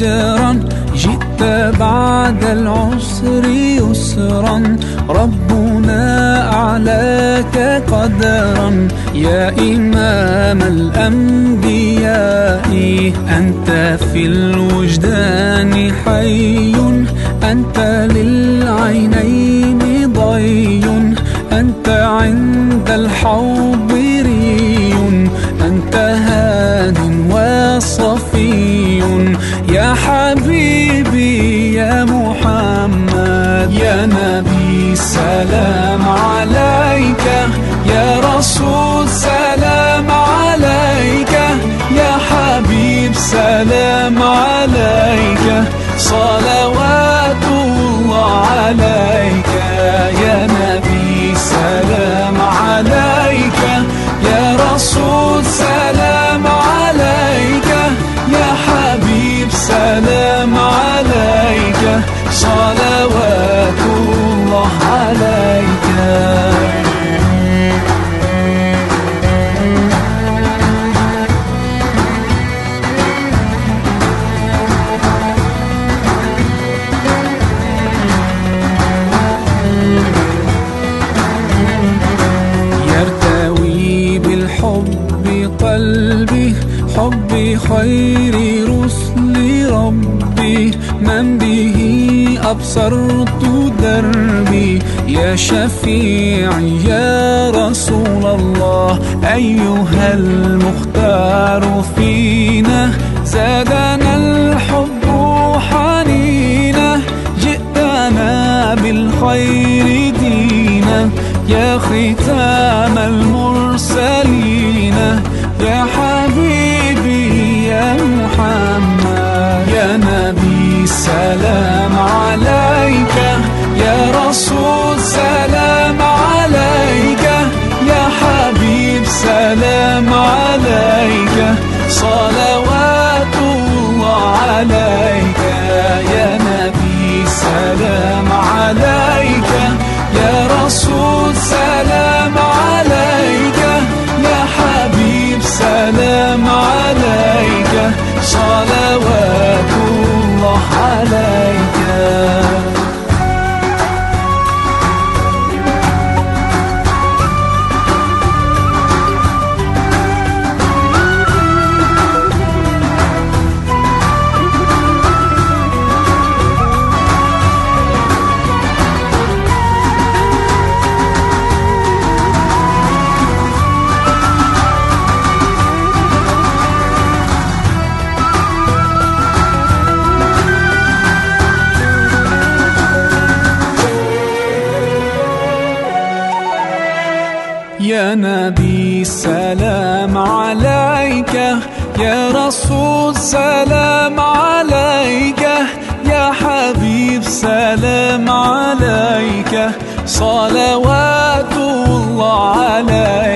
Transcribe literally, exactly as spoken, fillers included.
أجرا، جئت بعد العسر يسرا، ربنا أعلاك قدرا. يا إمام الأنبياء أنت في الوجدان حي، أنت للعينين ضي، أنت عند الحوض ري، أنت هاد وصفي. يا حبيبي يا محمد، يا نبي سلام عليك، يا رسول سلام عليك، يا حبيب سلام عليك، صلوات الله عليك. يا نبي سلام عليك، يا رسول سلام عليك، يا حبيب سلام عليك، صلوات الله عليك. يرتوي بالحب قلبي، حب خير رسل ربي، من به أبصرت دربي. يا شفيعي يا رسول الله، أيها المختار فينا، زادنا الحب حنينا، جئتنا بالخير دينا. يا ختام المرسلين، يا حبيبي يا محمد، يا نبي سلام عليك، يا رسول سلام عليك، يا حبيب سلام عليك، صلوات الله عليك. يا نبي سلام عليك، يا رسول سلام عليك، يا حبيب سلام عليك، صلوات الله عليك. يا نبي سلام عليك، يا رسول سلام عليك، يا حبيب سلام عليك، صلوات الله عليك.